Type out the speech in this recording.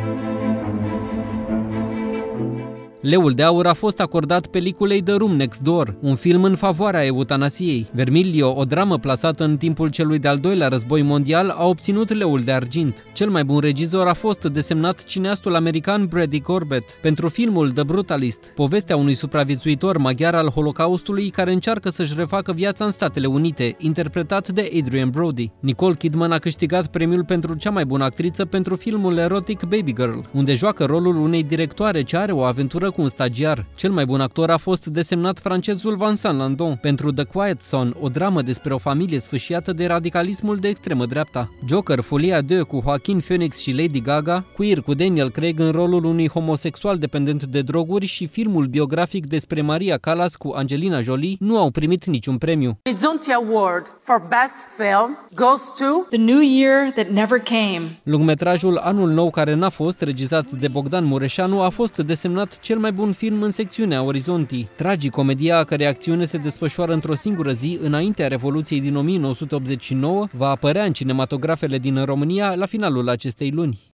Leul de aur a fost acordat peliculei The Room Next Door, un film în favoarea eutanasiei. Vermilio, o dramă plasată în timpul celui de-al doilea război mondial, a obținut Leul de argint. Cel mai bun regizor a fost desemnat cineastul american Brady Corbett pentru filmul The Brutalist, povestea unui supraviețuitor maghiar al Holocaustului care încearcă să-și refacă viața în Statele Unite, interpretat de Adrian Brody. Nicole Kidman a câștigat premiul pentru cea mai bună actriță pentru filmul erotic Baby Girl, unde joacă rolul unei directoare ce are o aventură cu un stagiar. Cel mai bun actor a fost desemnat francezul Vincent Landon pentru The Quiet Son, o dramă despre o familie sfâșiată de radicalismul de extremă dreapta. Joker, Folia 2 cu Joaquin Phoenix și Lady Gaga, Queer cu Daniel Craig în rolul unui homosexual dependent de droguri și filmul biografic despre Maria Callas cu Angelina Jolie nu au primit niciun premiu. Rizonti Award for Best Film goes to The New Year That Never Came. Lungmetrajul Anul Nou care n-a fost, regizat de Bogdan Mureșanu, a fost desemnat cel mai bun film în secțiunea Orizonti. Tragicomedia a cărei acțiune se desfășoară într-o singură zi înaintea Revoluției din 1989 va apărea în cinematografele din România la finalul acestei luni.